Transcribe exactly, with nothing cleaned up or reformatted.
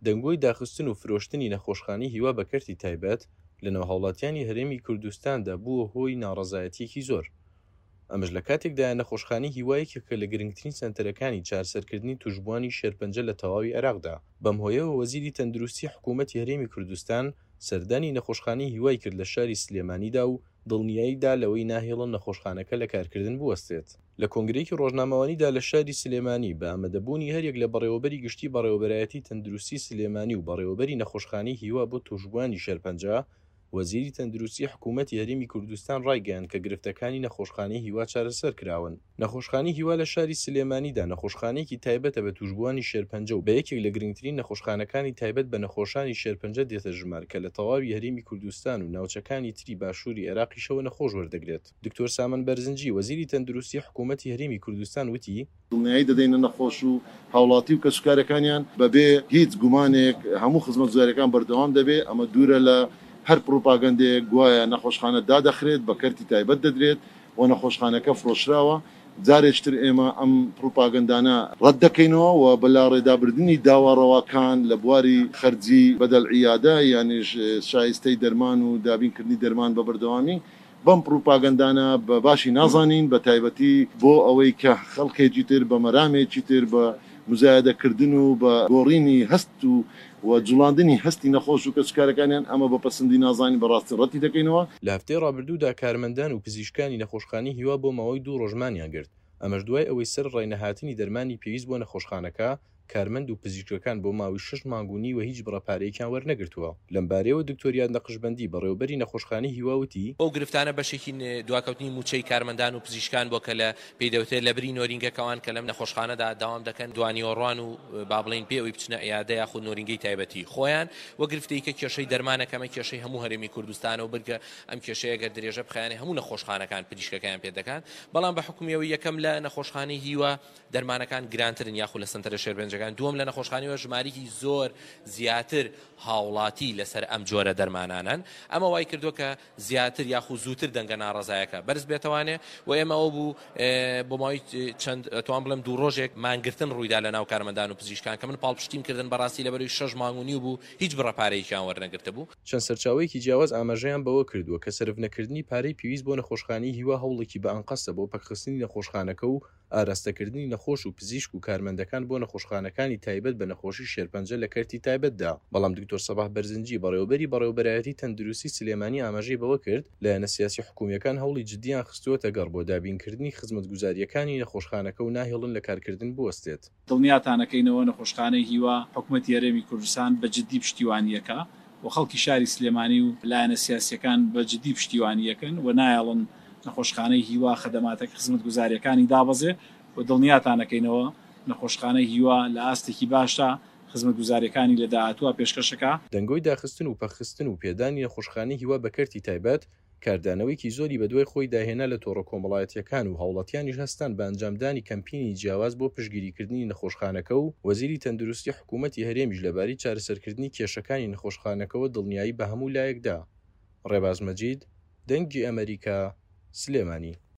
دەنگۆی داخستن و فرۆشتنی نەخۆشخانەی هیوا بە کەرتی تایبەت لە نێوهاوڵاتیانی هەرێمی کوردستاندا بووە هۆی ناڕەزایەتیەکی زۆر. ئەمەش لە کاتێکدا نەخۆشخانەی هیوایەکە کە لە گرنگترین سنتەرەکانی چارەسەرکردنی توشبوانی شێرپەنجە لە تەواوی عێراقدا. بەم هۆیەوە وەزیری تەندروستی حکوومەتی هەرێمی کوردستان سەردانی نەخۆشخانەی هیوای کرد لە شاری سلێمانیدا و دڵنیاییدا لەوەی ناهێڵن نەخۆشخانەکە لە کارکردن بوەستێت. لە کۆنگرەیەکی ڕۆژنامەوانیدا لە شاری سلێمانی بە ئامادەبوونی هەرێک لە بەڕێوەبەری گشتی بەڕێوەبەرایەتی تەندروستی سلێمانی و بەڕێوەبەری نەخۆشخانەی هیوا بۆ توشبوانی شێرپەنجە، وەزیری تەندروستی حکوومەتی هەرێمی کوردستان ڕایگەیاند کە گرفتەکانی نەخۆشخانەی هیوا چارەسەر کراون. نەخۆشخانەی هیوا لە شاری سلێمانیدا نەخۆشخانەیەکی تایبەتە بە توشبوانی شێرپەنجە و بە یەکێک لە گرنگترین نەخۆشخانەکانی تایبەت بە نەخۆشانی شێرپەنجە دێتە ژمار کە لە تەواوی هەرێمی کوردستان و ناوچەکانی تری باشووری عێراقیشەوە نەخۆش وەردەگرێت. دکتۆر سامان بەرزنجی وەزیری تەندروستی حکوومەتی هەرێمی کوردستان وتی: دڵنیایی دەدەینە نەخۆش و هاوڵاتی و کەسوکارەکانیان بەبێ هیچ گومانێک هەموو خزمەتگوزاریەکان بەردەوام دەبێ. ئەمە دوورە لە هەر پروپاگەندەیەک گوایە نەخۆشخانە دادەخرێت بە کەرتی تایبەت دەدرێت و نەخۆشخانەکە فرۆشراوە. جارێکتر ئێمە ئەم پروپاگەندانە ڕەت دەکەینەوە و بەلا ڕێدابردننی داواڕەواکان لە بواری خەرجی بەدەل عیادە یانیش شایستەی دەرمان و دابینکردنی دەرمان بە بەردەوامی بەم پروپاگەندانە بە باشی نازانین، بە تایبەتی بۆ ئەوەی کە خەڵکێکی تر بە مەرامێکی تر بە مزایدەکردن و بە گۆڕینی هەست و و جوڵاندنی هەستی نەخۆش و کەسوکارەکانیان ئەمە بە پەسەندی نازانی بەڕاستی ڕەتی دەکەینەوە. لە هەفتەی ڕابردوودا کارمەندان و پزیشکانی نەخۆشخانەی هیوا بۆ ماوەی دوو ڕۆژمانیان گرت. ئەمەش دوای ئەوەی سەر ڕێنەهاتنی دەرمانی پێویست بۆ نەخۆشخانەکە کارمەند و پزیشکەکان بۆ ماوەی شەش مانگونی و هیچ بڕەپارەیەکیان وەرنەگرتووە. لەم بارەیەوە دکتۆریان نەقشبەندی بەڕێوەبەری نەخۆشخانەی هیواوتی: ئەو گرفتانە بەشێکی دواکەوتنی موچەی کارمەندان و پزیشکان بۆ کە لە پێیدەوتێت لە بری نۆرینگەکەوان کە لەم نەخۆشخانەدا داوام دەکەن دوانیۆڕوان و با بڵێن پێوەی بچنە عیادە یاخود نۆرینگەی تایبەتی خۆیان، وە گرفتەیەکە کێشەی دەرمانەکەمە کێشەی هەموو هەرێمی کوردستانە و بگە ئەم کێشەیە گەر درێژە بخیانێ هەموو نەخۆشخانەکان پزیشکەکان پێ دەکەن. بەڵام بە حکومیەوەی یەکەم لە نەخۆشخانەی هیوا دەرمانەکان گرانترن یاخود لە سنتەرە شێرپەنجەکان، دووەم لە نەخۆشخانەوە ژمارەی زۆر زیاتر هاوڵاتی لەسەر ئەم جۆرە دەرمانانن. ئەمە وای کردو کە زیاتر یاخود زووتر دەنگە ناڕەزایەکە بەرز بێتوانێ و ئێمە ئەو بوو بۆ ماوەی چەند توان بڵێم دوو ڕۆژێک مانگرتن ڕوویدا لە ناو کارمەندان و پزیشکان کە من پاڵپشتیم کردن بەڕاستی لەبەروی شەش مانگونی بوو هیچ بڕەپارەیەکیان وەرنەگرتە بوو. چەند سەرچاوەیەکی جیاواز ئاماژەیان بەوە کردووە کە سەرفنەکردنی پارەی پێویست بۆ نەخۆشخانەی هیوا هەوڵێکی بە ئەنقەسە بۆ پەکخستنی نەخۆشخانەکە و ئاراستەکردنی نەخۆش و پزیشک و کارمەندەکان بۆ نەخۆشخانەکانی تایبەت بە نەخۆشی شێرپەنجە لە کەرتی تایبەتدا. بەڵام دکتۆر سەباح بەرزنجی بەڕێوەبەری بەڕێوەبەرایەتی تەندروستی سلێمانی ئاماژەی بەوە کرد لایەنە سیاسی حکوومیەکان هەوڵی جددیان خستووەتە گەڕ بۆ دابینکردنی خزمەتگوزاریەکانی نەخۆشخانەکە و ناهێڵن لە کارکردن بوەستێت. دڵنیاتانەکەینەوە نەخۆشخانەی هیوا حکوومەتی هەرێمی کوردستان بە جددی پشتیوانیەکە و خەڵکی شاری سلێمانی و لایەنە سیاسیەکان بە جددی پشتیوانیەکەن و نایەڵن نەخۆشخانەی هیوا خەدەماتەکە خزمەتگوزاریەکانی دابەزێ و دڵنیاتانەکەینەوە نەخۆشخانەی هیوا لە ئاستێکی باشە خزمەتگوزاریەکانی لە داهاتووە پێشکەشەکە. دەنگۆی داخستن و پەخستن و پێدانی نەخۆشخانەی هیوا بە کەرتی تایبەت کاردانەوەیکی زۆری بەدوای خۆی داهێنا لە تۆڕە کۆمەڵایەتیەکان و هاوڵاتیانیش هەستان بە ئەنجامدانی کەمپینی جیاواز بۆ پشتگیریکردنی نەخۆشخانەکە و وەزیری تەندروستی حکوومەتی هەرێمیش لەبارەی چارەسەرکردنی کێشەکانی نەخۆشخانەکەەوە دڵنیایی بە هەموو لایەکدا. ڕێباز مەجید، دەنگی ئەمریکا، سلێمانی.